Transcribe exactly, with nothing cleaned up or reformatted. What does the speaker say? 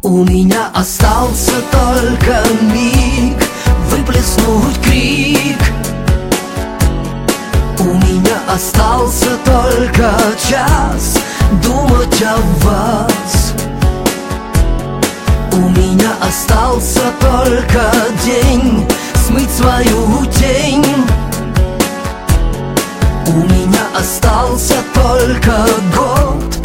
У меня остался только миг выплеснуть крик. У меня остался только час думать о вас. У меня остался только день смыть свою тень. У меня остался только год